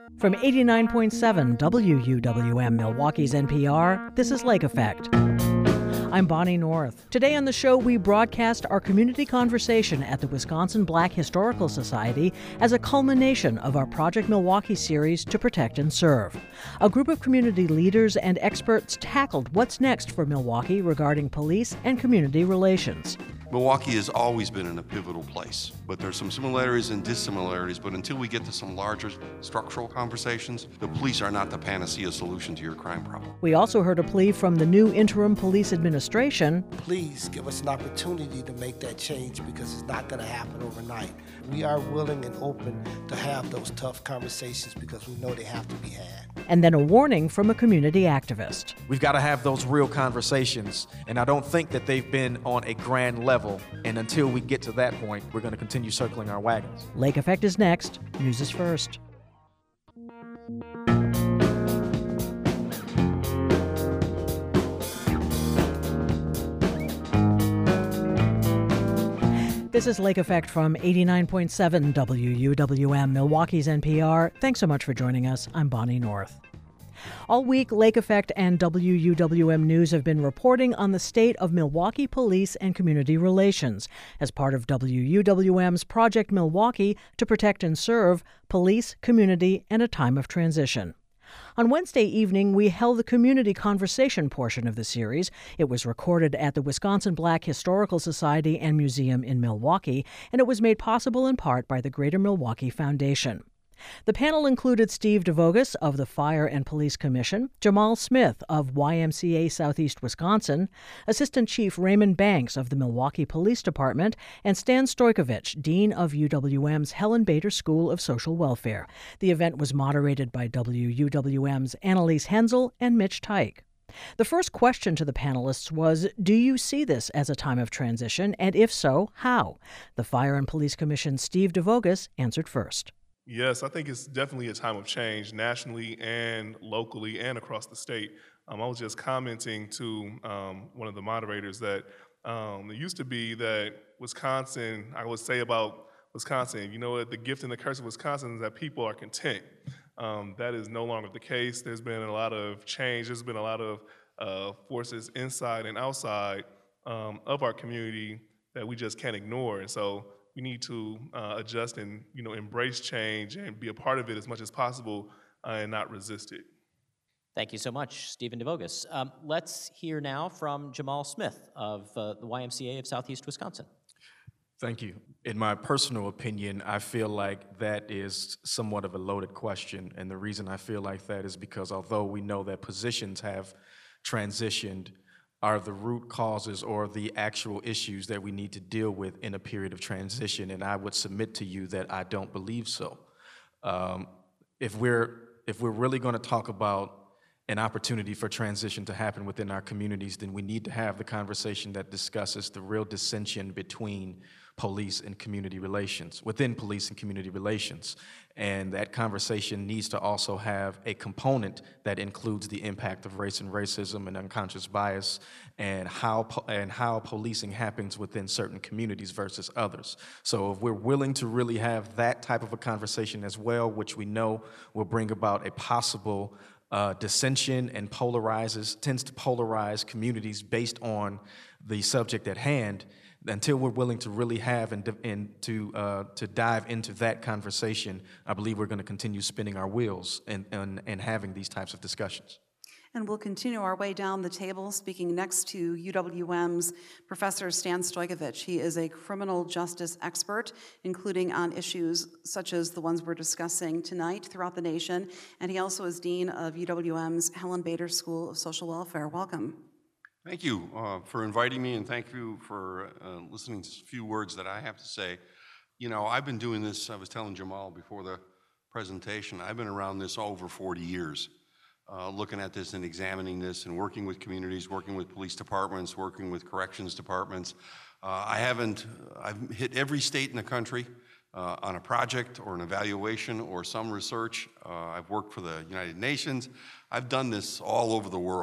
From 89.7 WUWM Milwaukee's NPR, this is Lake Effect. I'm Bonnie North. Today on the show, we broadcast our community conversation at the Wisconsin Black Historical Society as a culmination of our Project Milwaukee series to protect and serve. A group of community leaders and experts tackled what's next for Milwaukee regarding police and community relations. Milwaukee has always been in a pivotal place, but there's some similarities and dissimilarities, but until we get to some larger structural conversations, the police are not the panacea solution to your crime problem. We also heard a plea from the new interim police administration. Please give us an opportunity to make that change because it's not going to happen overnight. We are willing and open to have those tough conversations because we know they have to be had. And then a warning from a community activist. We've got to have those real conversations, and I don't think that they've been on a grand level. And until we get to that point, we're going to continue circling our wagons. Lake Effect is next. News is first. This is Lake Effect from 89.7 WUWM, Milwaukee's NPR. Thanks so much for joining us. I'm Bonnie North. All week, Lake Effect and WUWM News have been reporting on the state of Milwaukee police and community relations as part of WUWM's Project Milwaukee to protect and serve police, community, and a time of transition. On Wednesday evening, we held the community conversation portion of the series. It was recorded at the Wisconsin Black Historical Society and Museum in Milwaukee, and it was made possible in part by the Greater Milwaukee Foundation. The panel included Steve DeVogus of the Fire and Police Commission, Jamal Smith of YMCA Southeast Wisconsin, Assistant Chief Raymond Banks of the Milwaukee Police Department, and Stan Stojkovic, Dean of UWM's Helen Bader School of Social Welfare. The event was moderated by WUWM's Annalise Hensel and Mitch Teich. The first question to the panelists was, do you see this as a time of transition, and if so, how? The Fire and Police Commission's Steve DeVogus answered first. Yes, I think it's definitely a time of change nationally and locally and across the state. I was just commenting to one of the moderators that it used to be that Wisconsin, I would say about Wisconsin, you know what, the gift and the curse of Wisconsin is that people are content. That is no longer the case. There's been a lot of change. There's been a lot of forces inside and outside of our community that we just can't ignore. And so we need to adjust and embrace change and be a part of it as much as possible and not resist it. Thank you so much, Stephen DeVogus. Let's hear now from Jamal Smith of the YMCA of Southeast Wisconsin. Thank you. In my personal opinion, I feel like that is somewhat of a loaded question. And the reason I feel like that is because although we know that positions have transitioned, are the root causes or the actual issues that we need to deal with in a period of transition, and I would submit to you that I don't believe so. If we're really going to talk about an opportunity for transition to happen within our communities, then we need to have the conversation that discusses the real dissension between police and community relations, within police and community relations. And that conversation needs to also have a component that includes the impact of race and racism and unconscious bias and how policing happens within certain communities versus others. So if we're willing to really have that type of a conversation as well, which we know will bring about a possible dissension and tends to polarize communities based on the subject at hand, until we're willing to really have and to dive into that conversation, I believe we're going to continue spinning our wheels and having these types of discussions. And we'll continue our way down the table, speaking next to UWM's Professor Stan Stojkovic. He is a criminal justice expert, including on issues such as the ones we're discussing tonight throughout the nation. And he also is Dean of UWM's Helen Bader School of Social Welfare. Welcome. Thank you for inviting me, and thank you for listening to a few words that I have to say. You know, I've been doing this, I was telling Jamal before the presentation, I've been around this over 40 years, looking at this and examining this and working with communities, working with police departments, working with corrections departments. I've hit every state in the country on a project or an evaluation or some research. I've worked for the United Nations. I've done this all over the world,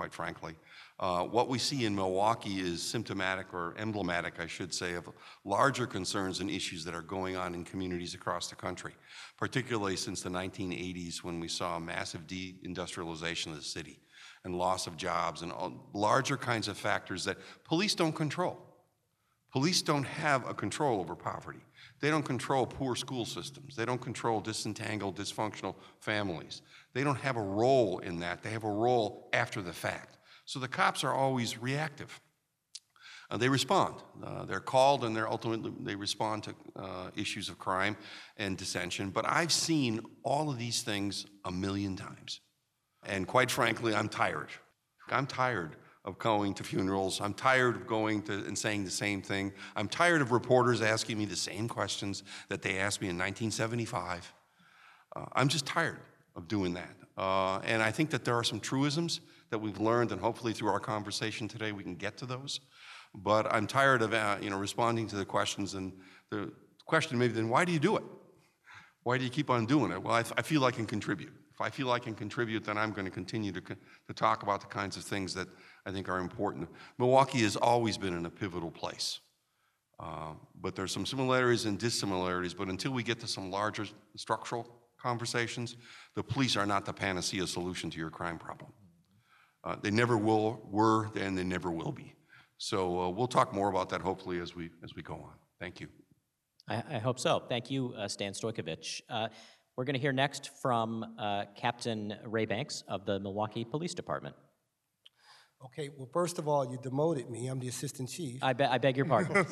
quite frankly. What we see in Milwaukee is symptomatic or emblematic, I should say, of larger concerns and issues that are going on in communities across the country, particularly since the 1980s when we saw a massive deindustrialization of the city and loss of jobs and all larger kinds of factors that police don't control. Police don't have a control over poverty. They don't control poor school systems. They don't control disentangled, dysfunctional families. They don't have a role in that. They have a role after the fact. So the cops are always reactive. They respond. They're called and they respond to issues of crime and dissension. But I've seen all of these things a million times. And quite frankly, I'm tired. I'm tired of going to funerals. I'm tired of going to and saying the same thing. I'm tired of reporters asking me the same questions that they asked me in 1975. I'm just tired of doing that. And I think that there are some truisms that we've learned, and hopefully through our conversation today we can get to those. But I'm tired of responding to the questions, and the question maybe then, why do you do it? Why do you keep on doing it? Well, I feel I can contribute. If I feel I can contribute, then I'm going to continue to talk about the kinds of things that I think are important. Milwaukee has always been in a pivotal place. But there's some similarities and dissimilarities, but until we get to some larger structural conversations, the police are not the panacea solution to your crime problem. They never were, and they never will be. So we'll talk more about that hopefully as we go on. Thank you. I hope so. Thank you, Stan Stojkovic. We're going to hear next from Captain Ray Banks of the Milwaukee Police Department. Okay, well, first of all, you demoted me. I'm the assistant chief. I beg your pardon.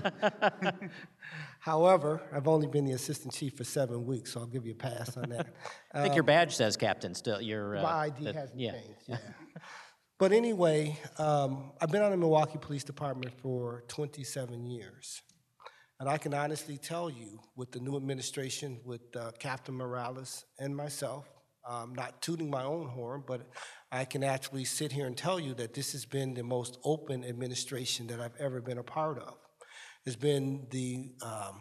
However, I've only been the assistant chief for 7 weeks, so I'll give you a pass on that. I think your badge says captain still. My ID hasn't yeah. changed, yeah. But anyway, I've been on the Milwaukee Police Department for 27 years. And I can honestly tell you, with the new administration, with Captain Morales and myself, not tooting my own horn, but I can actually sit here and tell you that this has been the most open administration that I've ever been a part of. It's been the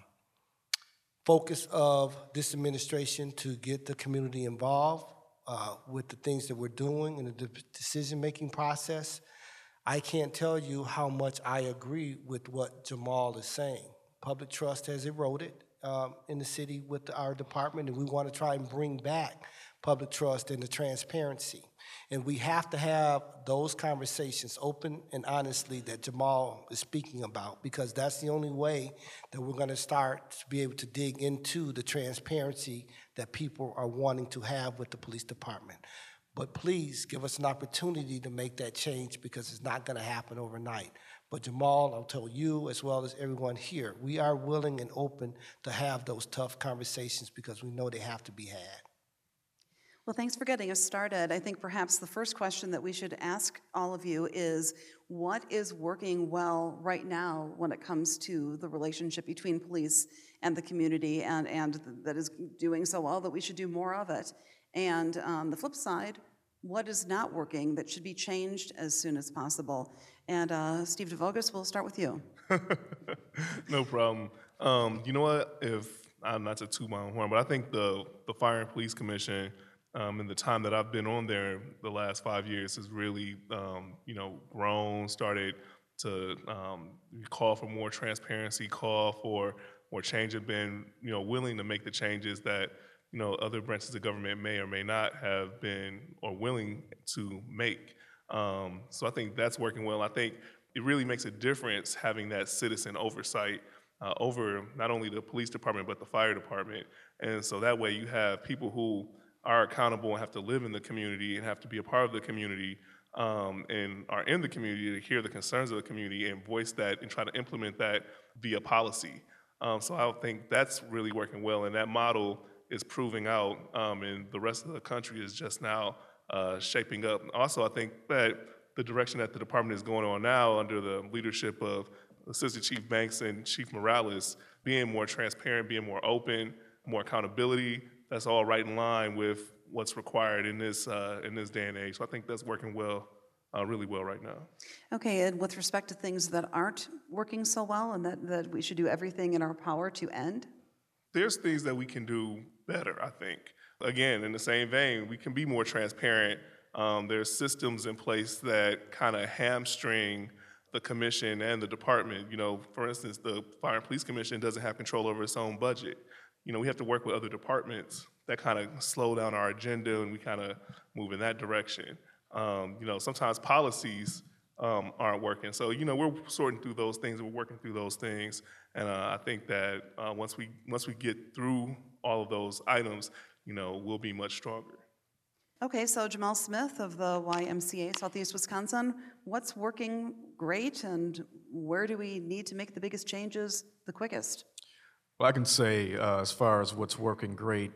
focus of this administration to get the community involved with the things that we're doing in the decision-making process. I can't tell you how much I agree with what Jamal is saying. Public trust has eroded in the city with our department, and we want to try and bring back public trust and the transparency. And we have to have those conversations open and honestly that Jamal is speaking about, because that's the only way that we're going to start to be able to dig into the transparency that people are wanting to have with the police department. But please give us an opportunity to make that change, because it's not going to happen overnight. But Jamal, I'll tell you as well as everyone here, we are willing and open to have those tough conversations because we know they have to be had. Well, thanks for getting us started. I think perhaps the first question that we should ask all of you is, what is working well right now when it comes to the relationship between police and the community, and that is doing so well that we should do more of it? And on the flip side, what is not working that should be changed as soon as possible? And Steve DeVogus, we'll start with you. No problem. You know what? If I'm not to toot my own horn, but I think the Fire and Police Commission, in the time that I've been on there, the last 5 years, has really, grown, started to call for more transparency, call for more change, and been, willing to make the changes that, other branches of government may or may not have been or willing to make. So I think that's working well. I think it really makes a difference having that citizen oversight over not only the police department, but the fire department. And so that way you have people who are accountable and have to live in the community and have to be a part of the community, and are in the community to hear the concerns of the community and voice that and try to implement that via policy. So I think that's really working well, and that model is proving out, and the rest of the country is just now shaping up. Also, I think that the direction that the department is going on now under the leadership of Assistant Chief Banks and Chief Morales, being more transparent, being more open, more accountability, that's all right in line with what's required in this day and age. So I think that's working well, really well right now. Okay, and with respect to things that aren't working so well and that we should do everything in our power to end? There's things that we can do better, I think. Again, in the same vein, we can be more transparent There's systems in place that kind of hamstring the commission and the department. You know, for instance, the Fire and Police Commission doesn't have control over its own budget. You know, we have to work with other departments that kind of slow down our agenda, and we kind of move in that direction. You know, sometimes policies aren't working. So, you know, we're sorting through those things, and we're working through those things. And I think that once we get through all of those items, you know, we'll be much stronger. Okay, so Jamal Smith of the YMCA Southeast Wisconsin, what's working great and where do we need to make the biggest changes the quickest? Well, I can say as far as what's working great,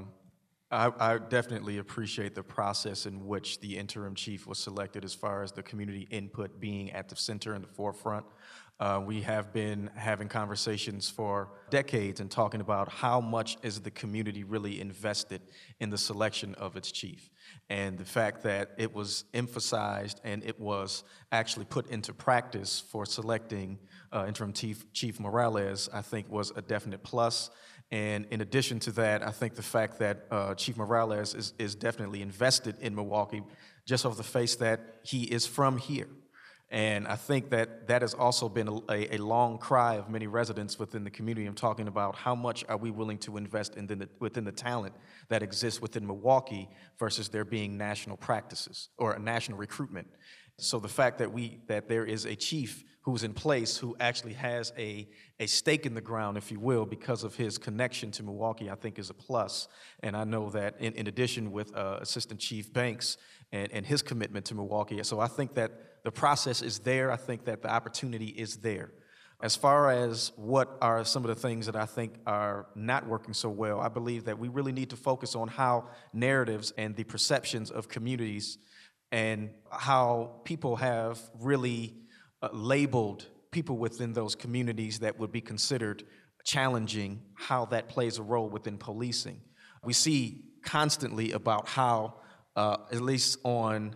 I definitely appreciate the process in which the interim chief was selected as far as the community input being at the center and the forefront. We have been having conversations for decades and talking about how much is the community really invested in the selection of its chief. And the fact that it was emphasized and it was actually put into practice for selecting interim Chief Morales, I think was a definite plus. And in addition to that, I think the fact that Chief Morales is definitely invested in Milwaukee just off the face that he is from here. And I think that that has also been a long cry of many residents within the community of talking about how much are we willing to invest within the talent that exists within Milwaukee versus there being national practices or a national recruitment. So the fact that there is a chief who's in place who actually has a stake in the ground, if you will, because of his connection to Milwaukee, I think is a plus. And I know that in addition with Assistant Chief Banks and his commitment to Milwaukee, so I think that the process is there. I think that the opportunity is there. As far as what are some of the things that I think are not working so well, I believe that we really need to focus on how narratives and the perceptions of communities and how people have really labeled people within those communities that would be considered challenging, how that plays a role within policing. We see constantly about how, at least on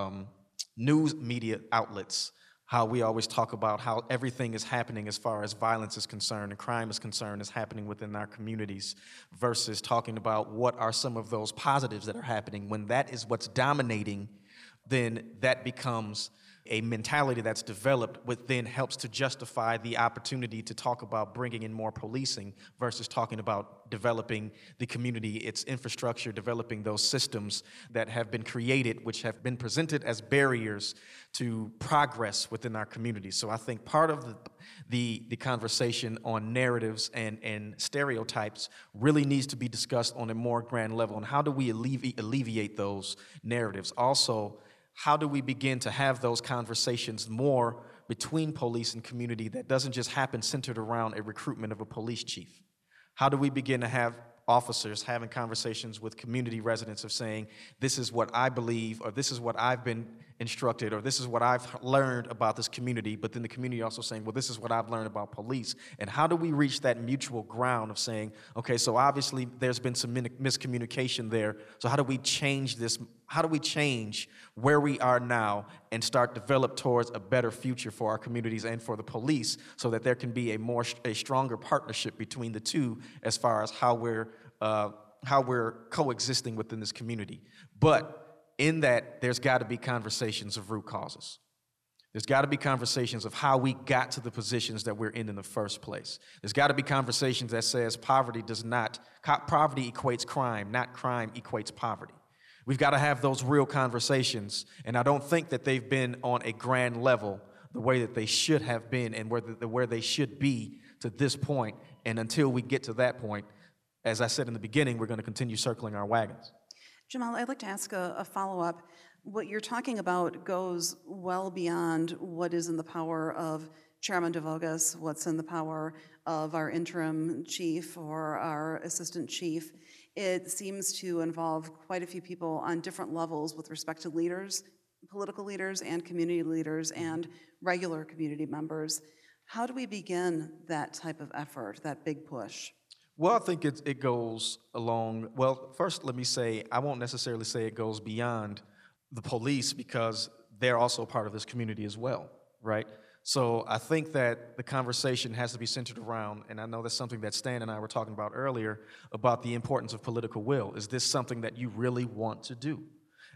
news media outlets, how we always talk about how everything is happening as far as violence is concerned and crime is concerned is happening within our communities versus talking about what are some of those positives that are happening. When that is what's dominating, then that becomes a mentality that's developed, which then helps to justify the opportunity to talk about bringing in more policing versus talking about developing the community, its infrastructure, developing those systems that have been created, which have been presented as barriers to progress within our community. So I think part of the conversation on narratives and stereotypes really needs to be discussed on a more grand level. And how do we alleviate those narratives? Also, how do we begin to have those conversations more between police and community that doesn't just happen centered around a recruitment of a police chief? How do we begin to have officers having conversations with community residents of saying, this is what I believe, or this is what I've been instructed, or this is what I've learned about this community, but then the community also saying, well, this is what I've learned about police. And how do we reach that mutual ground of saying, okay, so obviously there's been some miscommunication there, so how do we change this? How do we change where we are now and start develop towards a better future for our communities and for the police so that there can be a stronger partnership between the two as far as how we're coexisting within this community? But in that, there's got to be conversations of root causes. There's got to be conversations of how we got to the positions that we're in the first place. There's got to be conversations that says poverty equates crime, not crime equates poverty. We've got to have those real conversations, and I don't think that they've been on a grand level the way that they should have been and where they should be to this point. And until we get to that point, as I said in the beginning, we're going to continue circling our wagons. Jamal, I'd like to ask a follow-up. What you're talking about goes well beyond what is in the power of Chairman DeVogas, what's in the power of our interim chief or our assistant chief. It seems to involve quite a few people on different levels with respect to leaders, political leaders and community leaders and regular community members. How do we begin that type of effort, that big push? Well, I think it goes along, well, first let me say, I won't necessarily say it goes beyond the police because they're also part of this community as well, right? So I think that the conversation has to be centered around, and I know that's something that Stan and I were talking about earlier, about the importance of political will. Is this something that you really want to do?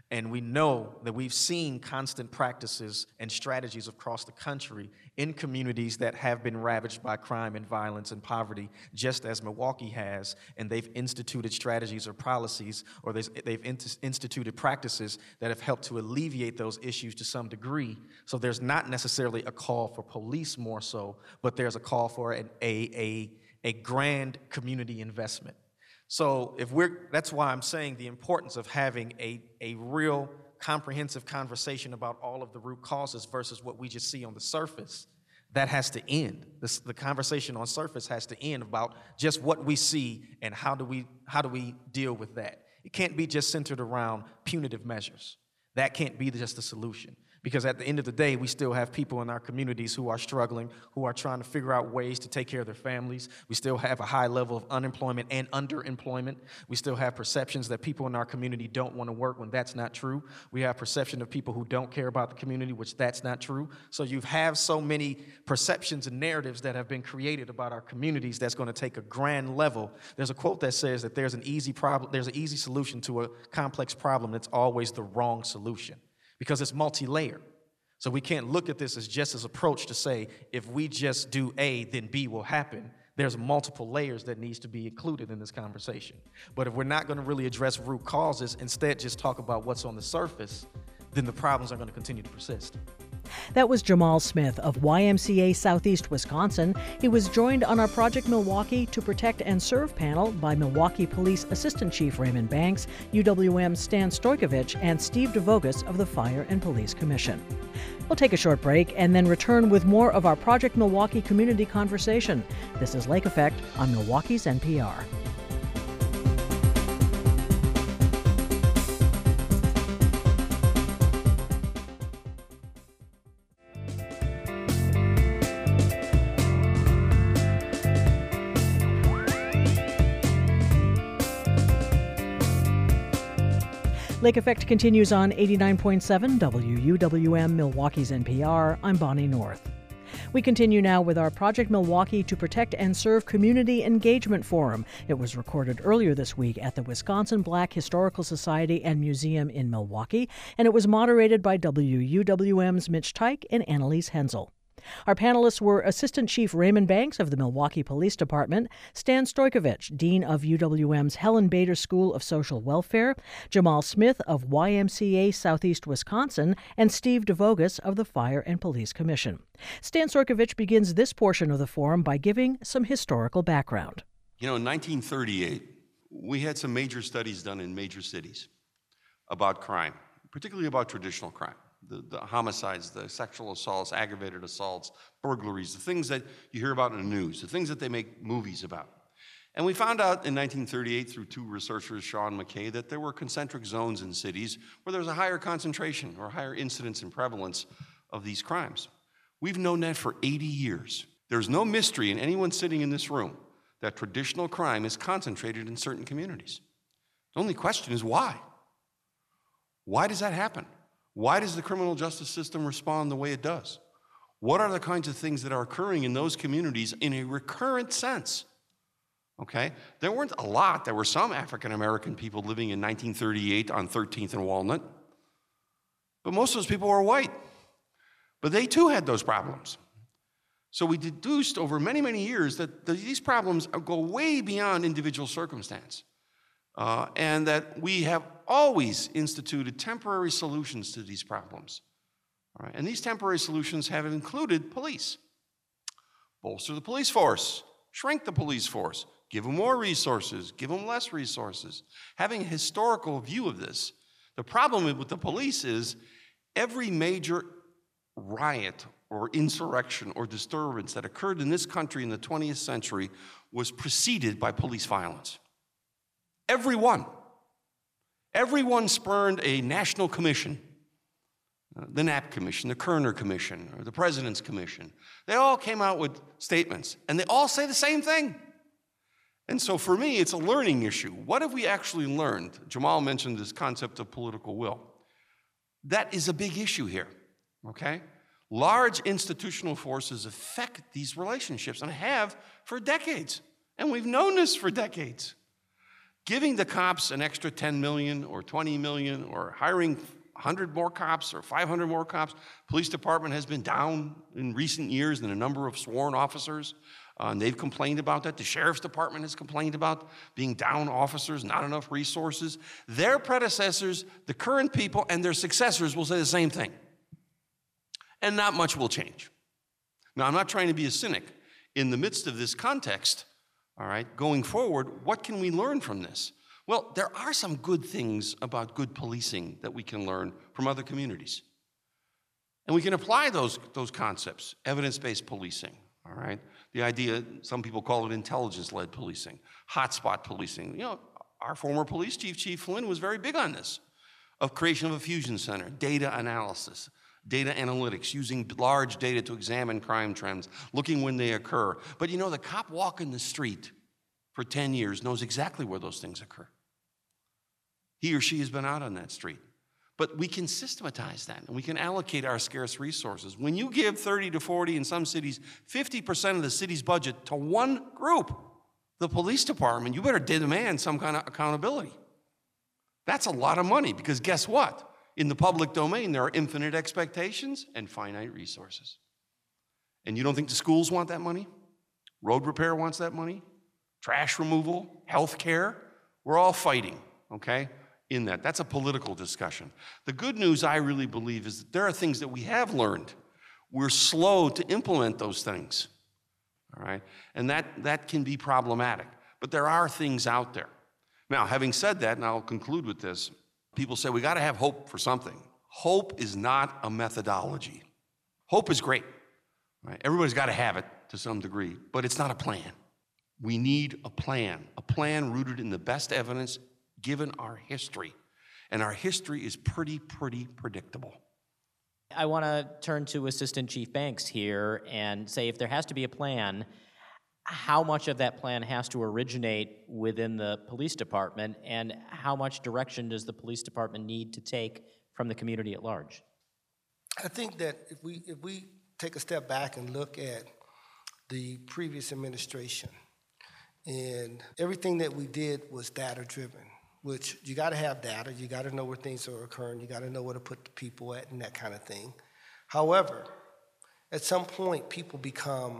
And we know that we've seen constant practices and strategies across the country in communities that have been ravaged by crime and violence and poverty, just as Milwaukee has, and they've instituted strategies or policies, or they've instituted practices that have helped to alleviate those issues to some degree. So there's not necessarily a call for police more so, but there's a call for a grand community investment. So that's why I'm saying the importance of having a real comprehensive conversation about all of the root causes versus what we just see on the surface. That has to end. The conversation on surface has to end about just what we see and how do we deal with that. It can't be just centered around punitive measures. That can't be just the solution. Because at the end of the day, we still have people in our communities who are struggling, who are trying to figure out ways to take care of their families. We still have a high level of unemployment and underemployment. We still have perceptions that people in our community don't want to work when that's not true. We have perception of people who don't care about the community, which that's not true. So you have so many perceptions and narratives that have been created about our communities that's going to take a grand level. There's a quote that says that there's an easy solution to a complex problem that's always the wrong solution, because it's multi-layered. So we can't look at this as just as approach to say, if we just do A, then B will happen. There's multiple layers that needs to be included in this conversation. But if we're not going to really address root causes, instead just talk about what's on the surface, then the problems are going to continue to persist. That was Jamal Smith of YMCA Southeast Wisconsin. He was joined on our Project Milwaukee to Protect and Serve panel by Milwaukee Police Assistant Chief Raymond Banks, UWM's Stan Stojkovic, and Steve DeVogus of the Fire and Police Commission. We'll take a short break and then return with more of our Project Milwaukee community conversation. This is Lake Effect on Milwaukee's NPR. Lake Effect continues on 89.7 WUWM, Milwaukee's NPR. I'm Bonnie North. We continue now with our Project Milwaukee to Protect and Serve Community Engagement Forum. It was recorded earlier this week at the Wisconsin Black Historical Society and Museum in Milwaukee, and it was moderated by WUWM's Mitch Teich and Annalise Hensel. Our panelists were Assistant Chief Raymond Banks of the Milwaukee Police Department, Stan Stojkovic, Dean of UWM's Helen Bader School of Social Welfare, Jamal Smith of YMCA Southeast Wisconsin, and Steve DeVogus of the Fire and Police Commission. Stan Stojkovic begins this portion of the forum by giving some historical background. You know, in 1938, we had some major studies done in major cities about crime, particularly about traditional crime. The homicides, the sexual assaults, aggravated assaults, burglaries, the things that you hear about in the news, the things that they make movies about. And we found out in 1938 through two researchers, Shaw and McKay, that there were concentric zones in cities where there was a higher concentration or higher incidence and prevalence of these crimes. We've known that for 80 years. There's no mystery in anyone sitting in this room that traditional crime is concentrated in certain communities. The only question is why? Why does that happen? Why does the criminal justice system respond the way it does? What are the kinds of things that are occurring in those communities in a recurrent sense? Okay? There weren't a lot. There were some African-American people living in 1938 on 13th and Walnut. But most of those people were white. But they too had those problems. So we deduced over many, many years that these problems go way beyond individual circumstance. And that we have always instituted temporary solutions to these problems. All right? And these temporary solutions have included police. Bolster the police force, shrink the police force, give them more resources, give them less resources. Having a historical view of this, the problem with the police is every major riot or insurrection or disturbance that occurred in this country in the 20th century was preceded by police violence. Everyone. Everyone spurned a national commission, the Knapp Commission, the Kerner Commission, or the President's Commission. They all came out with statements, and they all say the same thing. And so for me, it's a learning issue. What have we actually learned? Jamal mentioned this concept of political will. That is a big issue here, okay? Large institutional forces affect these relationships and have for decades, and we've known this for decades. Giving the cops an extra 10 million or 20 million or hiring 100 more cops or 500 more cops. Police department has been down in recent years in the number of sworn officers. And they've complained about that. The sheriff's department has complained about being down officers, not enough resources. Their predecessors, the current people, and their successors will say the same thing. And not much will change. Now, I'm not trying to be a cynic. In the midst of this context, all right, going forward, what can we learn from this? Well, there are some good things about good policing that we can learn from other communities. And we can apply those concepts, evidence-based policing, all right? The idea, some people call it intelligence-led policing, hotspot policing. You know, our former police chief, Chief Flynn, was very big on this, of creation of a fusion center, data analysis, data analytics, using large data to examine crime trends, looking when they occur. But you know, the cop walking the street for 10 years knows exactly where those things occur. He or she has been out on that street. But we can systematize that, and we can allocate our scarce resources. When you give 30 to 40, in some cities, 50% of the city's budget to one group, the police department, you better demand some kind of accountability. That's a lot of money, because guess what? In the public domain, there are infinite expectations and finite resources. And you don't think the schools want that money? Road repair wants that money? Trash removal? Health care? We're all fighting, okay? In that. That's a political discussion. The good news, I really believe, is that there are things that we have learned. We're slow to implement those things, all right? And that can be problematic. But there are things out there. Now, having said that, and I'll conclude with this, people say we got to have hope for something. Hope is not a methodology. Hope is great, right? Everybody's got to have it to some degree, but it's not a plan. We need a plan rooted in the best evidence given our history. And our history is pretty predictable. I want to turn to Assistant Chief Banks here and say, if there has to be a plan, how much of that plan has to originate within the police department, and how much direction does the police department need to take from the community at large? I think that if we take a step back and look at the previous administration, and everything that we did was data-driven, which you got to have data, you got to know where things are occurring, you got to know where to put the people at and that kind of thing. However, at some point, people become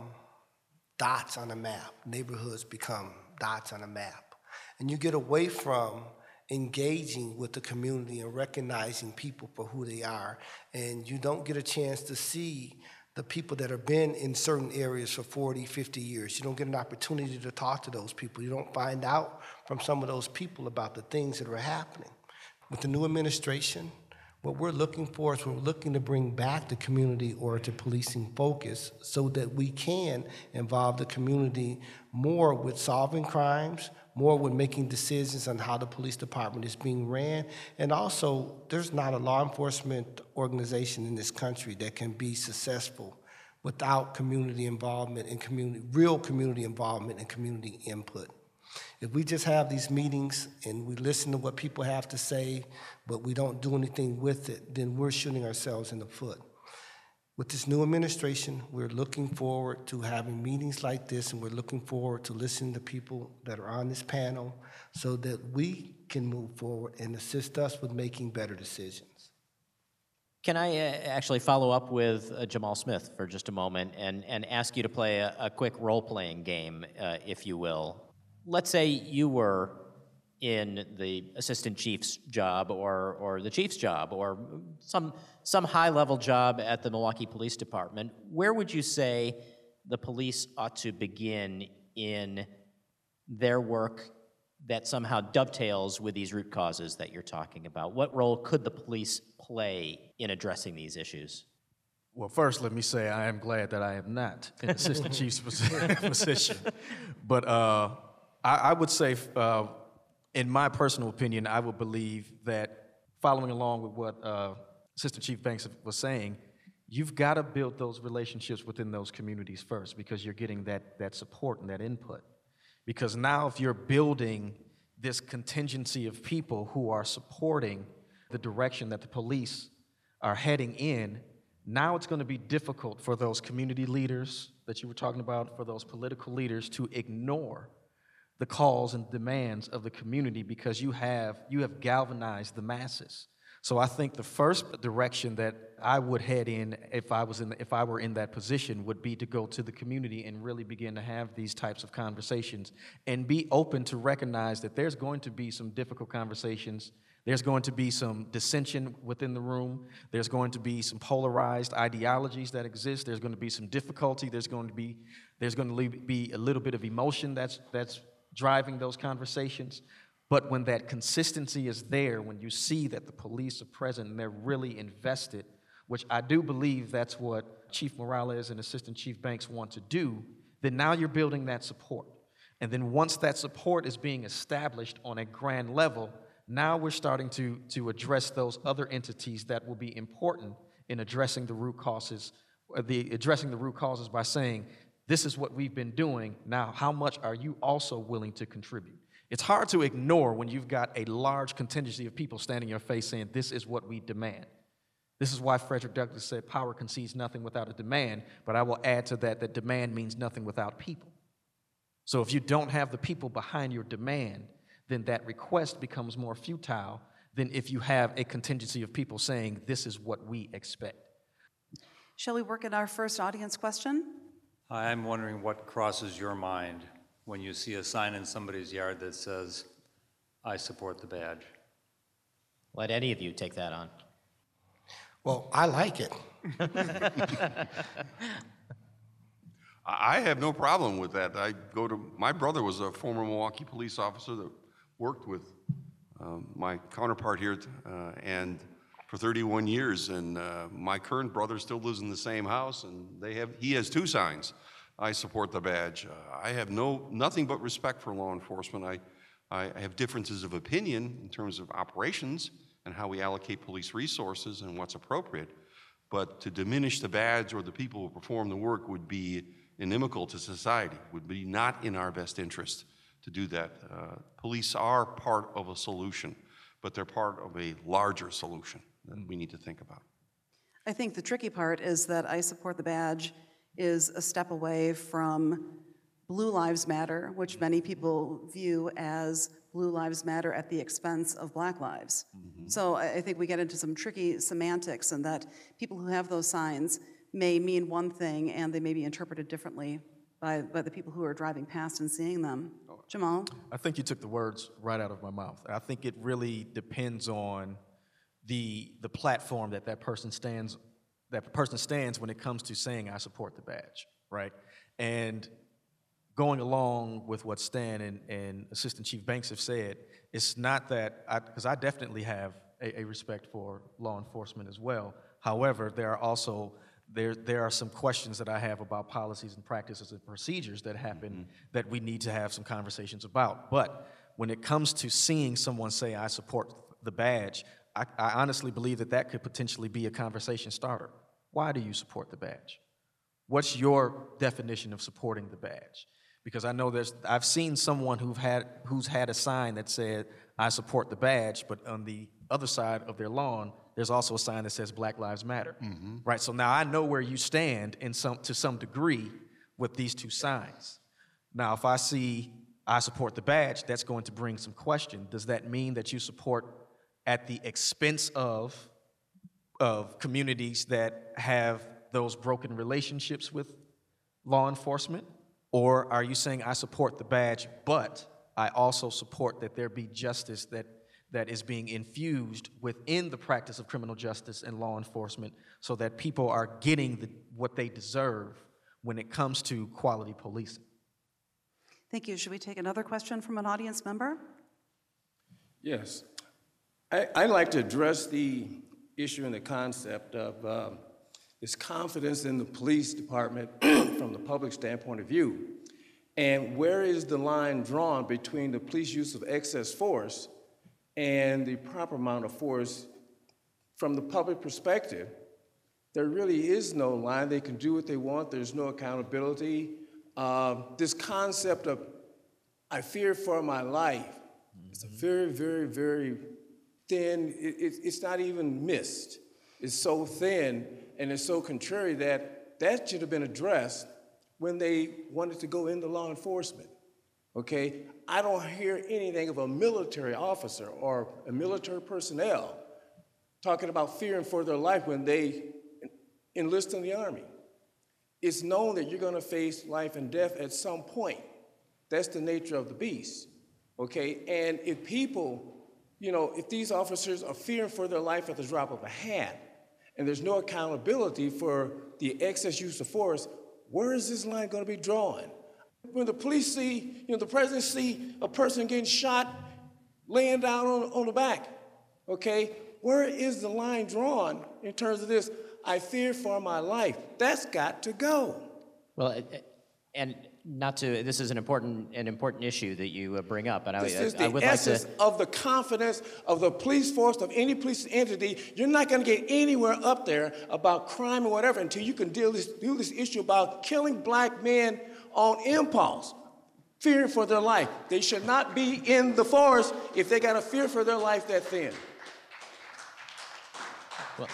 dots on a map. Neighborhoods become dots on a map. And you get away from engaging with the community and recognizing people for who they are, and you don't get a chance to see the people that have been in certain areas for 40, 50 years. You don't get an opportunity to talk to those people. You don't find out from some of those people about the things that are happening. With the new administration, what we're looking for is we're looking to bring back the community or to policing focus so that we can involve the community more with solving crimes, more with making decisions on how the police department is being ran. And also, there's not a law enforcement organization in this country that can be successful without community involvement and real community involvement and community input. If we just have these meetings and we listen to what people have to say, but we don't do anything with it, then we're shooting ourselves in the foot. With this new administration, we're looking forward to having meetings like this, and we're looking forward to listening to people that are on this panel so that we can move forward and assist us with making better decisions. Can I actually follow up with Jamal Smith for just a moment and ask you to play a quick role-playing game, if you will? Let's say you were in the assistant chief's job or the chief's job or some high-level job at the Milwaukee Police Department. Where would you say the police ought to begin in their work that somehow dovetails with these root causes that you're talking about? What role could the police play in addressing these issues? Well, first, let me say I am glad that I am not in assistant chief's position. But I would say, in my personal opinion, I would believe that following along with what Assistant Chief Banks was saying, you've got to build those relationships within those communities first, because you're getting that support and that input. Because now if you're building this contingency of people who are supporting the direction that the police are heading in, now it's going to be difficult for those community leaders that you were talking about, for those political leaders to ignore the calls and demands of the community because you have galvanized the masses. So I think the first direction that I would head in if I were in that position would be to go to the community and really begin to have these types of conversations and be open to recognize that there's going to be some difficult conversations. There's going to be some dissension within the room. There's going to be some polarized ideologies that exist. There's going to be some difficulty. There's going to be a little bit of emotion that's driving those conversations. But when that consistency is there, when you see that the police are present and they're really invested, which I do believe that's what Chief Morales and Assistant Chief Banks want to do, then now you're building that support. And then once that support is being established on a grand level, now we're starting to address those other entities that will be important in addressing the root causes, by saying, this is what we've been doing. Now, how much are you also willing to contribute? It's hard to ignore when you've got a large contingency of people standing in your face saying, this is what we demand. This is why Frederick Douglass said, power concedes nothing without a demand, but I will add to that demand means nothing without people. So if you don't have the people behind your demand, then that request becomes more futile than if you have a contingency of people saying, this is what we expect. Shall we work at our first audience question? I'm wondering what crosses your mind when you see a sign in somebody's yard that says, I support the badge. Let any of you take that on. Well, I like it. I have no problem with that. My brother was a former Milwaukee police officer that worked with my counterpart here and for 31 years, and my current brother still lives in the same house, and he has two signs. I support the badge. I have nothing but respect for law enforcement. I have differences of opinion in terms of operations and how we allocate police resources and what's appropriate, but to diminish the badge or the people who perform the work would be inimical to society, would be not in our best interest to do that. Police are part of a solution, but they're part of a larger solution that we need to think about. I think the tricky part is that I support the badge is a step away from Blue Lives Matter, which many people view as Blue Lives Matter at the expense of Black lives. Mm-hmm. So I think we get into some tricky semantics, and that people who have those signs may mean one thing and they may be interpreted differently by the people who are driving past and seeing them. Jamal? I think you took the words right out of my mouth. I think it really depends on the platform that person stands when it comes to saying I support the badge, right? And going along with what Stan and Assistant Chief Banks have said, it's not that, because I definitely have a respect for law enforcement as well. However, there are some questions that I have about policies and practices and procedures that happen that we need to have some conversations about. But when it comes to seeing someone say I support the badge, I honestly believe that could potentially be a conversation starter. Why do you support the badge? What's your definition of supporting the badge? Because I know I've seen someone who's had a sign that said, I support the badge, but on the other side of their lawn, there's also a sign that says Black Lives Matter, right? So now I know where you stand to some degree with these two signs. Now, if I see I support the badge, that's going to bring some question. Does that mean that you support at the expense of communities that have those broken relationships with law enforcement? Or are you saying I support the badge, but I also support that there be justice that is being infused within the practice of criminal justice and law enforcement so that people are getting what they deserve when it comes to quality policing? Thank you. Should we take another question from an audience member? Yes. I'd like to address the issue and the concept of this confidence in the police department from the public standpoint of view. And where is the line drawn between the police use of excess force and the proper amount of force from the public perspective? There really is no line. They can do what they want. There's no accountability. This concept of I fear for my life, it's a very, very, very thin, it's not even missed. It's so thin and it's so contrary that should have been addressed when they wanted to go into law enforcement. okay? I don't hear anything of a military officer or a military personnel talking about fearing for their life when they enlist in the Army. It's known that you're gonna face life and death at some point. That's the nature of the beast, okay? And if people, if these officers are fearing for their life at the drop of a hat, and there's no accountability for the excess use of force, where is this line gonna be drawn? When the police see, the president see a person getting shot laying down on the back, okay? Where is the line drawn in terms of this? I fear for my life. That's got to go. Well, and this is an important issue that you bring up, and This is I the would essence like to. of the confidence of the police force, of any police entity. You're not going to get anywhere up there about crime or whatever until you can deal this issue about killing black men on impulse, fearing for their life. They should not be in the forest if they got a fear for their life that thin. Well,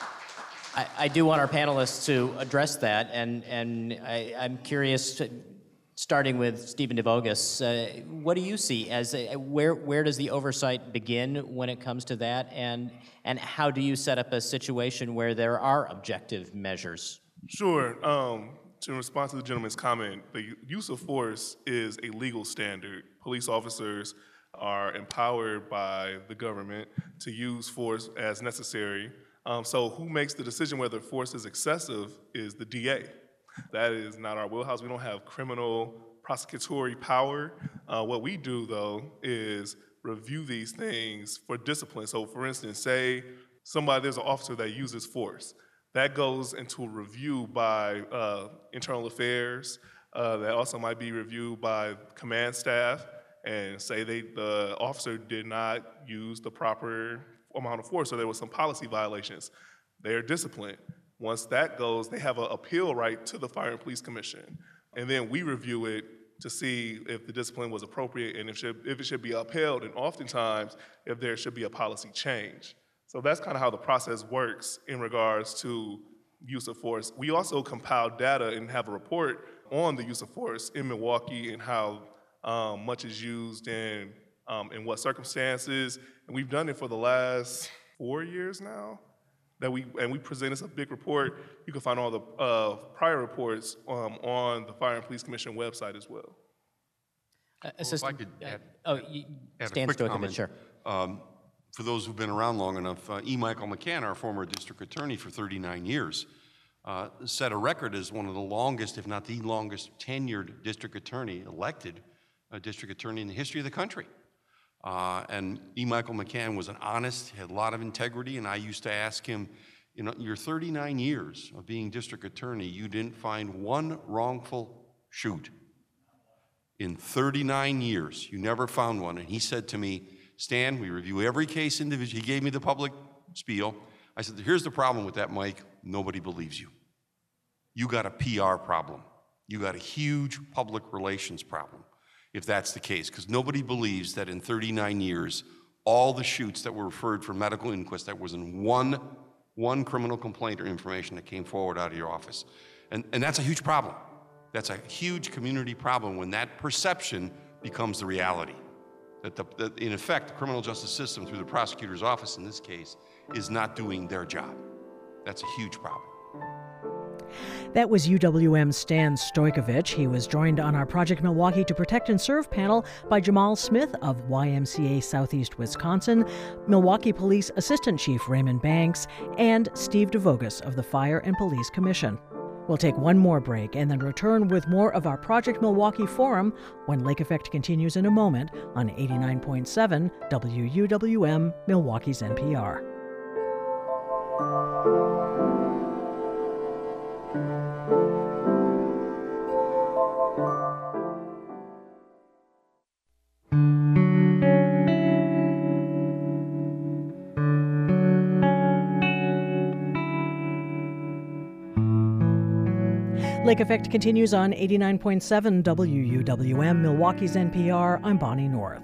I do want our panelists to address that, and I'm curious, starting with Stephen DeVogus, what do you see as where does the oversight begin when it comes to that, and how do you set up a situation where there are objective measures? Sure. In response to the gentleman's comment, the use of force is a legal standard. Police officers are empowered by the government to use force as necessary. So who makes the decision whether force is excessive is the DA. That is not our wheelhouse. We don't have criminal prosecutory power. What we do, though, is review these things for discipline. So for instance, say there's an officer that uses force. That goes into a review by internal affairs. That also might be reviewed by command staff, and say the officer did not use the proper amount of force, or there was some policy violations. They are disciplined. Once that goes, they have an appeal right to the Fire and Police Commission. And then we review it to see if the discipline was appropriate and if it should be upheld, and oftentimes if there should be a policy change. So that's kind of how the process works in regards to use of force. We also compile data and have a report on the use of force in Milwaukee and how much is used and in what circumstances. And we've done it for the last 4 years now. We present as a big report. You can find all the prior reports on the Fire and Police Commission website as well. If I could add Stan Stojkovic, sure. For those who've been around long enough, E. Michael McCann, our former district attorney for 39 years, set a record as one of the longest, if not the longest, tenured district attorney, elected district attorney in the history of the country. And E. Michael McCann was an honest, had a lot of integrity, and I used to ask him, your 39 years of being district attorney, you didn't find one wrongful shoot. In 39 years, you never found one. And he said to me, Stan, we review every case individually. He gave me the public spiel. I said, here's the problem with that, Mike. Nobody believes you. You got a PR problem. You got a huge public relations problem, if that's the case, because nobody believes that in 39 years, all the shoots that were referred for medical inquest, that was in one criminal complaint or information that came forward out of your office. And that's a huge problem. That's a huge community problem when that perception becomes the reality. That in effect, the criminal justice system, through the prosecutor's office in this case, is not doing their job. That's a huge problem. That was UWM's Stan Stojkovic. He was joined on our Project Milwaukee to Protect and Serve panel by Jamal Smith of YMCA Southeast Wisconsin, Milwaukee Police Assistant Chief Raymond Banks, and Steve DeVogus of the Fire and Police Commission. We'll take one more break and then return with more of our Project Milwaukee Forum when Lake Effect continues in a moment on 89.7 WUWM, Milwaukee's NPR. Lake Effect continues on 89.7 WUWM, Milwaukee's NPR. I'm Bonnie North.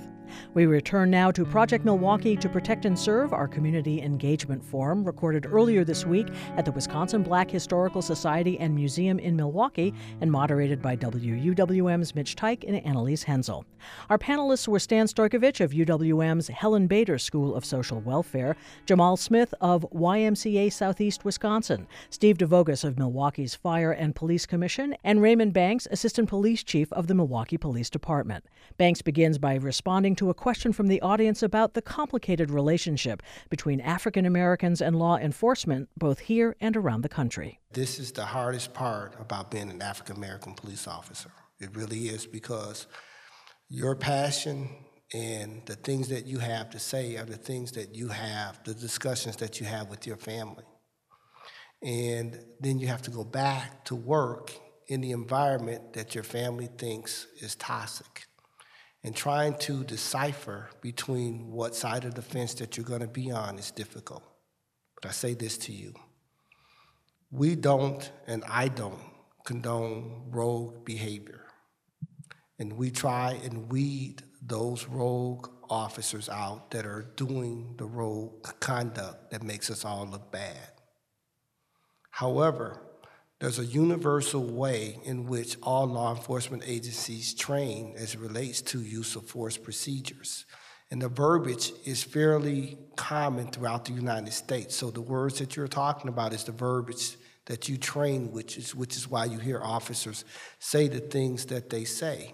We return now to Project Milwaukee to Protect and Serve, our community engagement forum, recorded earlier this week at the Wisconsin Black Historical Society and Museum in Milwaukee and moderated by WUWM's Mitch Teich and Annalise Hensel. Our panelists were Stan Stojkovic of UWM's Helen Bader School of Social Welfare, Jamal Smith of YMCA Southeast Wisconsin, Steve DeVogus of Milwaukee's Fire and Police Commission, and Raymond Banks, Assistant Police Chief of the Milwaukee Police Department. Banks begins by responding to a question from the audience about the complicated relationship between African Americans and law enforcement, both here and around the country. This is the hardest part about being an African American police officer. It really is, because your passion and the things that you have to say are the things that you have, the discussions that you have with your family. And then you have to go back to work in the environment that your family thinks is toxic. And trying to decipher between what side of the fence that you're going to be on is difficult. But I say this to you. We don't, and I don't, condone rogue behavior. And we try and weed those rogue officers out that are doing the rogue conduct that makes us all look bad. However, there's a universal way in which all law enforcement agencies train as it relates to use of force procedures. And the verbiage is fairly common throughout the United States. So the words that you're talking about is the verbiage that you train, which is why you hear officers say the things that they say.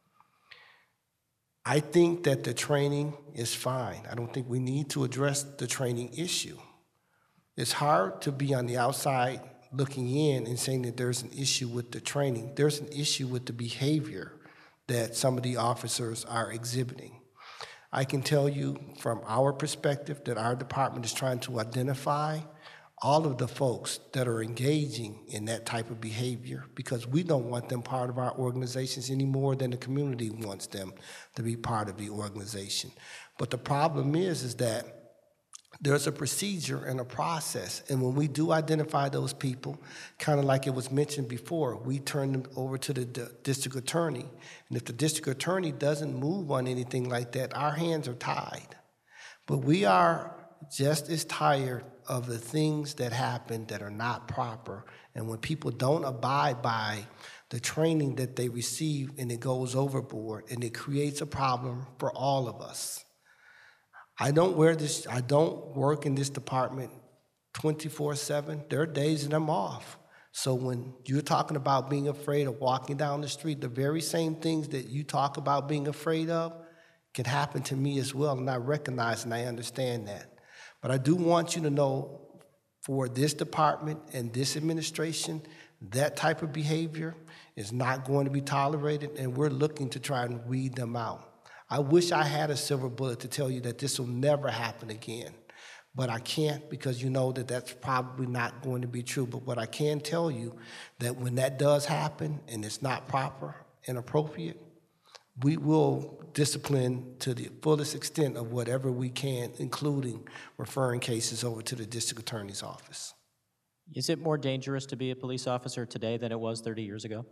I think that the training is fine. I don't think we need to address the training issue. It's hard to be on the outside looking in and saying that there's an issue with the training. There's an issue with the behavior that some of the officers are exhibiting. I can tell you from our perspective that our department is trying to identify all of the folks that are engaging in that type of behavior, because we don't want them part of our organizations any more than the community wants them to be part of the organization. But the problem is that there's a procedure and a process, and when we do identify those people, kind of like it was mentioned before, we turn them over to the district attorney. And if the district attorney doesn't move on anything like that, our hands are tied. But we are just as tired of the things that happen that are not proper. And when people don't abide by the training that they receive and it goes overboard, and it creates a problem for all of us. I don't work in this department 24/7. There are days that I'm off. So when you're talking about being afraid of walking down the street, the very same things that you talk about being afraid of can happen to me as well, and I recognize and I understand that. But I do want you to know, for this department and this administration, that type of behavior is not going to be tolerated, and we're looking to try and weed them out. I wish I had a silver bullet to tell you that this will never happen again, but I can't, because you know that that's probably not going to be true. But what I can tell you, that when that does happen and it's not proper and appropriate, we will discipline to the fullest extent of whatever we can, including referring cases over to the district attorney's office. Is it more dangerous to be a police officer today than it was 30 years ago?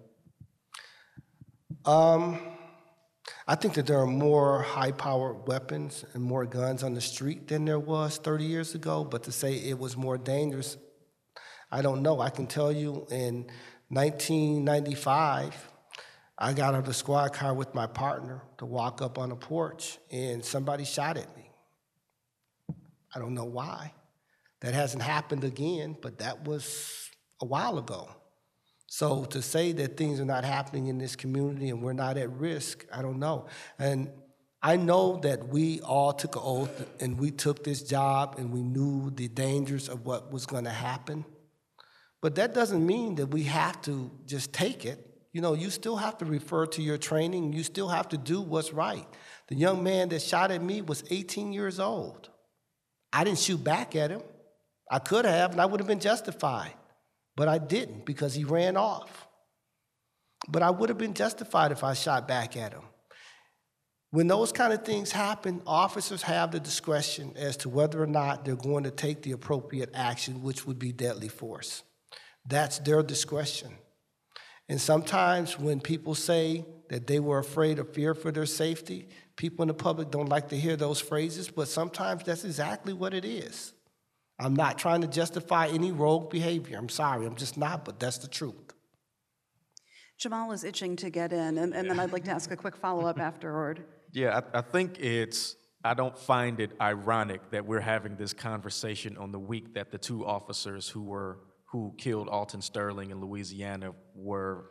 I think that there are more high-powered weapons and more guns on the street than there was 30 years ago, but to say it was more dangerous, I don't know. I can tell you in 1995, I got out of the squad car with my partner to walk up on a porch, and somebody shot at me. I don't know why. That hasn't happened again, but that was a while ago. So to say that things are not happening in this community and we're not at risk, I don't know. And I know that we all took an oath and we took this job and we knew the dangers of what was going to happen. But that doesn't mean that we have to just take it. You know, you still have to refer to your training. You still have to do what's right. The young man that shot at me was 18 years old. I didn't shoot back at him. I could have, and I would have been justified. But I didn't, because he ran off. But I would have been justified if I shot back at him. When those kind of things happen, officers have the discretion as to whether or not they're going to take the appropriate action, which would be deadly force. That's their discretion. And sometimes when people say that they were afraid or fear for their safety. People in the public don't like to hear those phrases, but sometimes that's exactly what it is. I'm not trying to justify any rogue behavior. I'm sorry, I'm just not, but that's the truth. Jamal is itching to get in, and then I'd like to ask a quick follow-up afterward. Yeah, I think I don't find it ironic that we're having this conversation on the week that the two officers who killed Alton Sterling in Louisiana were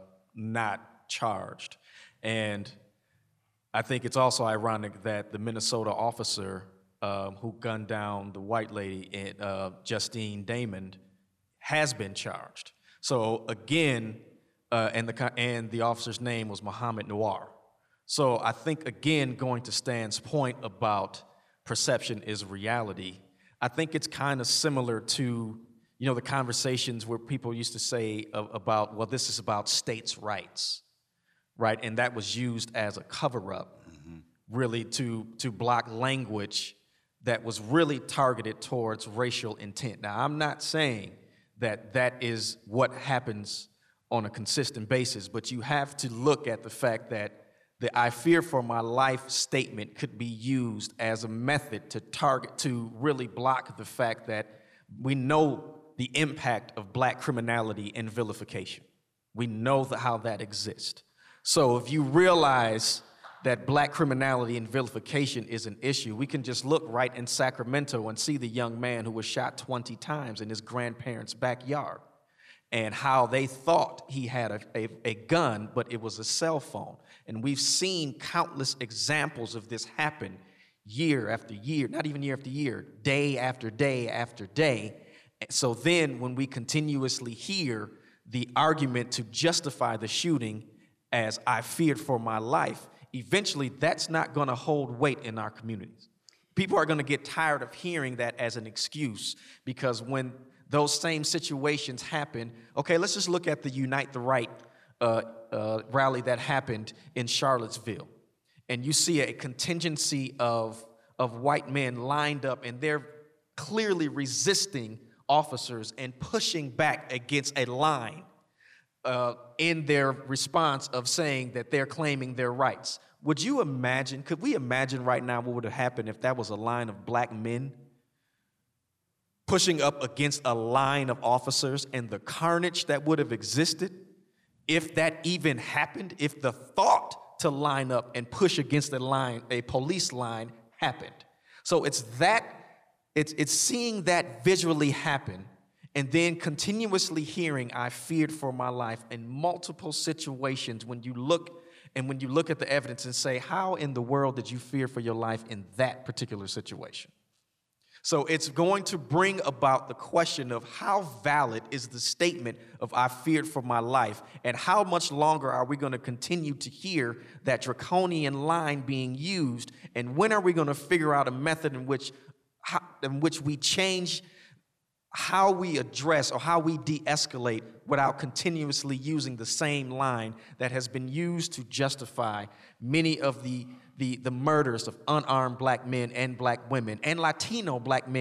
not charged. And I think it's also ironic that the Minnesota officer who gunned down the white lady, Justine Damon, has been charged. So again, and the officer's name was Muhammad Noir. So I think, again, going to Stan's point about perception is reality, I think it's kind of similar to, the conversations where people used to say about, well, this is about states' rights, right? And that was used as a cover-up, really, to block language that was really targeted towards racial intent. Now, I'm not saying that is what happens on a consistent basis, but you have to look at the fact that the "I fear for my life" statement could be used as a method to really block the fact that we know the impact of black criminality and vilification. We know how that exists. So if you realize that black criminality and vilification is an issue, we can just look right in Sacramento and see the young man who was shot 20 times in his grandparents' backyard, and how they thought he had a gun, but it was a cell phone. And we've seen countless examples of this happen year after year, not even year after year, day after day after day. So then when we continuously hear the argument to justify the shooting as "I feared for my life," eventually that's not going to hold weight in our communities. People are going to get tired of hearing that as an excuse, because when those same situations happen, okay, let's just look at the Unite the Right rally that happened in Charlottesville. And you see a contingency of white men lined up, and they're clearly resisting officers and pushing back against a line in their response of saying that they're claiming their rights. Could we imagine right now what would have happened if that was a line of black men pushing up against a line of officers, and the carnage that would have existed if that even happened, if the thought to line up and push against a police line happened? So it's seeing that visually happen, and then continuously hearing "I feared for my life" in multiple situations when you look at the evidence and say, how in the world did you fear for your life in that particular situation? So it's going to bring about the question of how valid is the statement of "I feared for my life," and how much longer are we going to continue to hear that draconian line being used, and when are we going to figure out a method in which we change how we address or how we de-escalate without continuously using the same line that has been used to justify many of the murders of unarmed black men and black women and Latino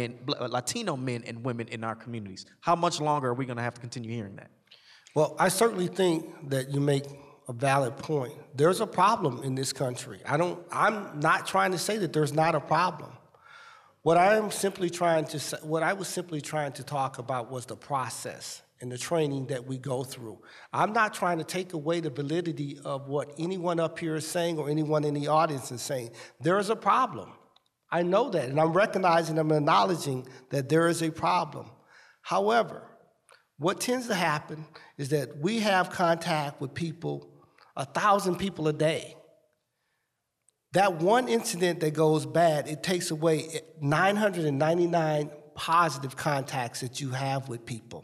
men and women in our communities? How much longer are we going to have to continue hearing that? Well, I certainly think that you make a valid point. There's a problem in this country. I'm not trying to say that there's not a problem. What I was simply trying to talk about was the process and the training that we go through. I'm not trying to take away the validity of what anyone up here is saying or anyone in the audience is saying. There is a problem. I know that, and I'm recognizing, I'm acknowledging that there is a problem. However, what tends to happen is that we have contact with people, 1,000 people a day. That one incident that goes bad, it takes away 999 positive contacts that you have with people.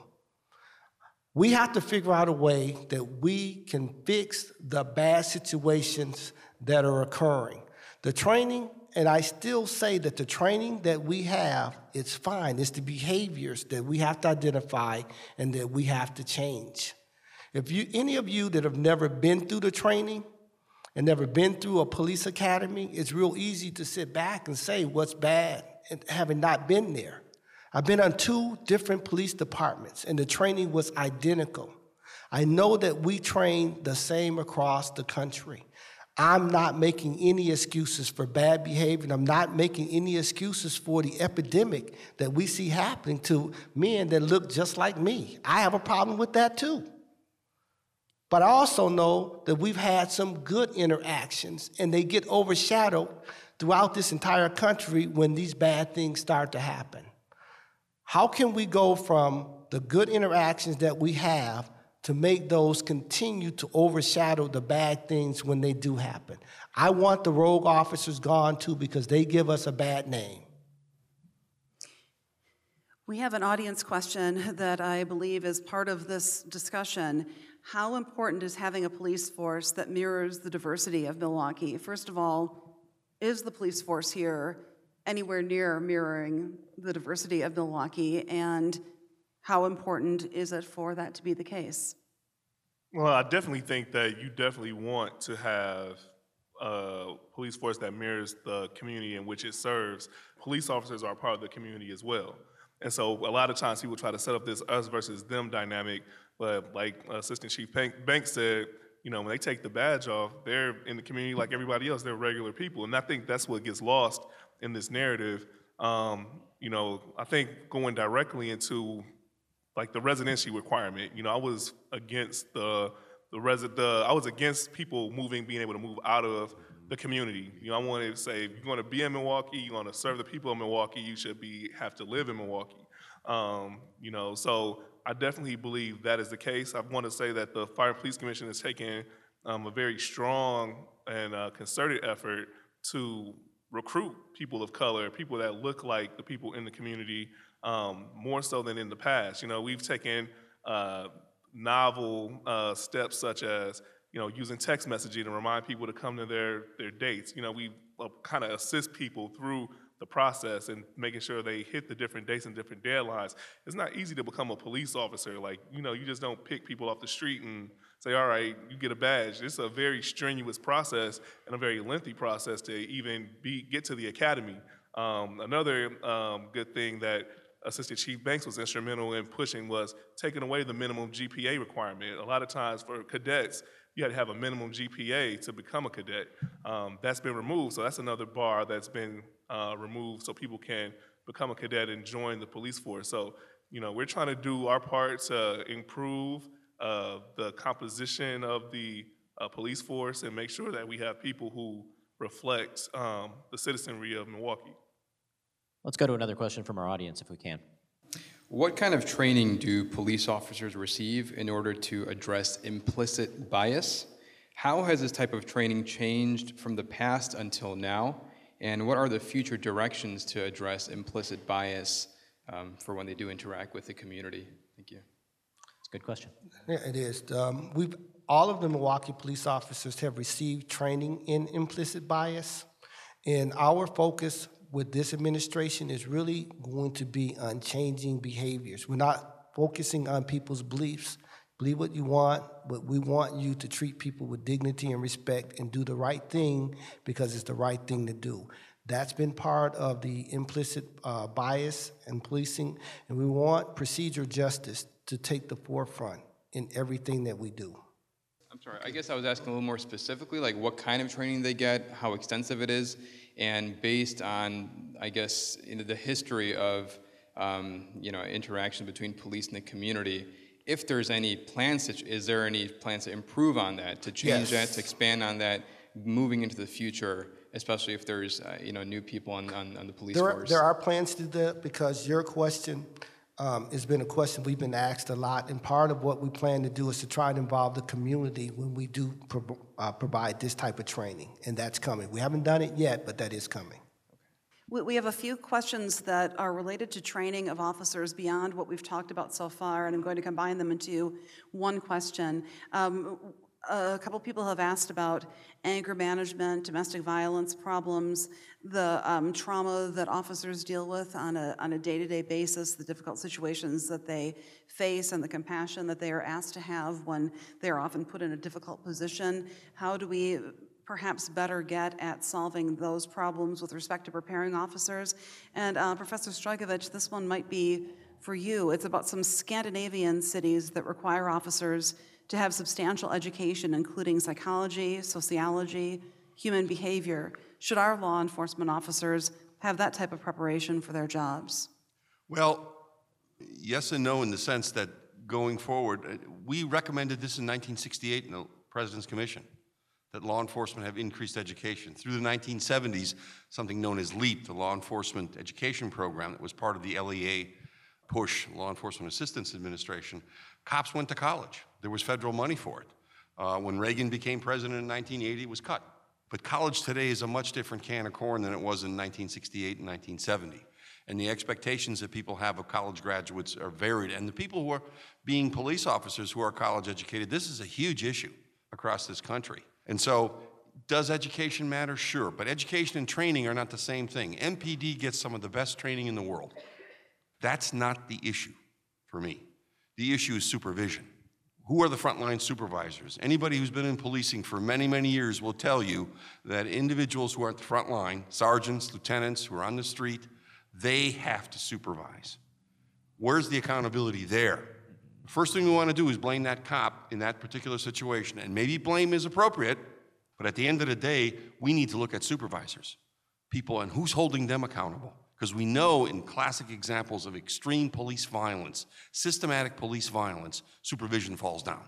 We have to figure out a way that we can fix the bad situations that are occurring. The training, and I still say that the training that we have, it's fine. It's the behaviors that we have to identify and that we have to change. Any of you that have never been through the training and never been through a police academy, it's real easy to sit back and say what's bad and having not been there. I've been on 2 different police departments, and the training was identical. I know that we train the same across the country. I'm not making any excuses for bad behavior, and I'm not making any excuses for the epidemic that we see happening to men that look just like me. I have a problem with that too. But I also know that we've had some good interactions, and they get overshadowed throughout this entire country when these bad things start to happen. How can we go from the good interactions that we have to make those continue to overshadow the bad things when they do happen? I want the rogue officers gone too, because they give us a bad name. We have an audience question that I believe is part of this discussion. How important is having a police force that mirrors the diversity of Milwaukee? First of all, is the police force here anywhere near mirroring the diversity of Milwaukee, and how important is it for that to be the case? Well, I definitely think that you definitely want to have a police force that mirrors the community in which it serves. Police officers are part of the community as well. And so a lot of times people try to set up this us versus them dynamic, but like Assistant Chief Banks said, you know, when they take the badge off, they're in the community like everybody else. They're regular people. And I think that's what gets lost in this narrative. You know, I think going directly into like the residency requirement, you know, I was against I was against people being able to move out of the community. You know, I wanted to say, if you're going to be in Milwaukee, you're going to serve the people of Milwaukee, you should have to live in Milwaukee. You know, so I definitely believe that is the case. I want to say that the Fire and Police Commission is taking a very strong and concerted effort to recruit people of color, people that look like the people in the community, more so than in the past. You know, we've taken novel steps such as, you know, using text messaging to remind people to come to their dates. You know, we kind of assist people through the process and making sure they hit the different dates and different deadlines. It's not easy to become a police officer. Like, you know, you just don't pick people off the street and say, all right, you get a badge. It's a very strenuous process and a very lengthy process to even get to the academy. Another good thing that Assistant Chief Banks was instrumental in pushing was taking away the minimum GPA requirement. A lot of times for cadets, you had to have a minimum GPA to become a cadet. That's been removed, so that's another bar that's been removed so people can become a cadet and join the police force. So, you know, we're trying to do our part to improve the composition of the police force and make sure that we have people who reflect the citizenry of Milwaukee. Let's go to another question from our audience if we can. What kind of training do police officers receive in order to address implicit bias? How has this type of training changed from the past until now? And what are the future directions to address implicit bias for when they do interact with the community? Thank you. It's a good question. Yeah, it is. All of the Milwaukee police officers have received training in implicit bias, and our focus with this administration is really going to be on changing behaviors. We're not focusing on people's beliefs. Believe what you want, but we want you to treat people with dignity and respect and do the right thing because it's the right thing to do. That's been part of the implicit bias in policing, and we want procedural justice to take the forefront in everything that we do. I'm sorry, I guess I was asking a little more specifically, like what kind of training they get, how extensive it is, and based on, I guess, the history of, interaction between police and the community, if there's any plans, is there any plans to improve on that, to change that, to expand on that, moving into the future, especially if there's, new people on the police force? There are plans to do that because your question has been a question we've been asked a lot, and part of what we plan to do is to try and involve the community when we do provide this type of training, and that's coming. We haven't done it yet, but that is coming. We have a few questions that are related to training of officers beyond what we've talked about so far, and I'm going to combine them into one question. A couple people have asked about anger management, domestic violence problems, the trauma that officers deal with on a day-to-day basis, the difficult situations that they face, and the compassion that they are asked to have when they are often put in a difficult position. How do we perhaps better get at solving those problems with respect to preparing officers? And Professor Strojkovic, this one might be for you. It's about some Scandinavian cities that require officers to have substantial education, including psychology, sociology, human behavior? Should our law enforcement officers have that type of preparation for their jobs? Well, yes and no in the sense that going forward, we recommended this in 1968 in the President's Commission, that law enforcement have increased education. Through the 1970s, something known as LEAP, the Law Enforcement Education Program that was part of the LEA push, Law Enforcement Assistance Administration, cops went to college. There was federal money for it. When Reagan became president in 1980, it was cut. But college today is a much different can of corn than it was in 1968 and 1970. And the expectations that people have of college graduates are varied. And the people who are being police officers who are college educated, this is a huge issue across this country. And so, does education matter? Sure. But education and training are not the same thing. MPD gets some of the best training in the world. That's not the issue for me. The issue is supervision. Who are the frontline supervisors? Anybody who's been in policing for many, many years will tell you that individuals who are at the front line, sergeants, lieutenants who are on the street, they have to supervise. Where's the accountability there? The first thing we want to do is blame that cop in that particular situation, and maybe blame is appropriate, but at the end of the day, we need to look at supervisors, people, and who's holding them accountable. Because we know in classic examples of extreme police violence, systematic police violence, supervision falls down.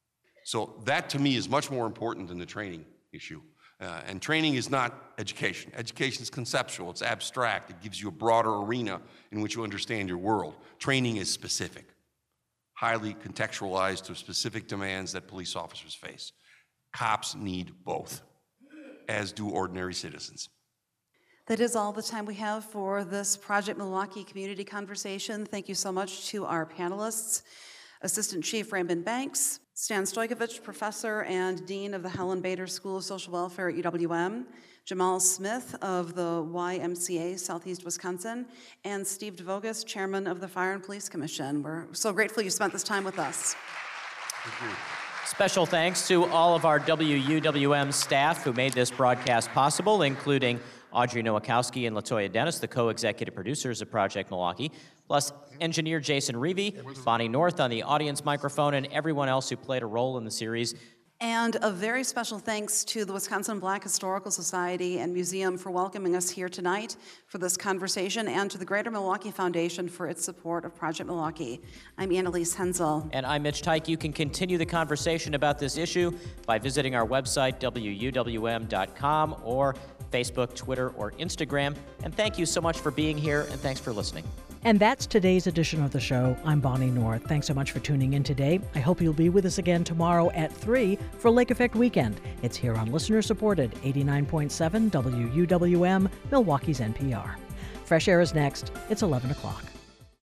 So that to me is much more important than the training issue. And training is not education. Education is conceptual, it's abstract, it gives you a broader arena in which you understand your world. Training is specific, highly contextualized to specific demands that police officers face. Cops need both, as do ordinary citizens. That is all the time we have for this Project Milwaukee Community Conversation. Thank you so much to our panelists, Assistant Chief Raymond Banks, Stan Stojkovic, Professor and Dean of the Helen Bader School of Social Welfare at UWM, Jamal Smith of the YMCA Southeast Wisconsin, and Steve DeVogus, Chairman of the Fire and Police Commission. We're so grateful you spent this time with us. Thank you. Special thanks to all of our WUWM staff who made this broadcast possible, including Audrey Nowakowski and LaToya Dennis, the co-executive producers of Project Milwaukee, plus engineer Jason Reevy, Bonnie North on the audience microphone, and everyone else who played a role in the series. And a very special thanks to the Wisconsin Black Historical Society and Museum for welcoming us here tonight for this conversation, and to the Greater Milwaukee Foundation for its support of Project Milwaukee. I'm Annalise Hensel. And I'm Mitch Teich. You can continue the conversation about this issue by visiting our website, WUWM.com, or Facebook, Twitter, or Instagram. And thank you so much for being here, and thanks for listening. And that's today's edition of the show. I'm Bonnie North. Thanks so much for tuning in today. I hope you'll be with us again tomorrow at 3 for Lake Effect Weekend. It's here on listener-supported 89.7 WUWM, Milwaukee's NPR. Fresh Air is next. It's 11 o'clock.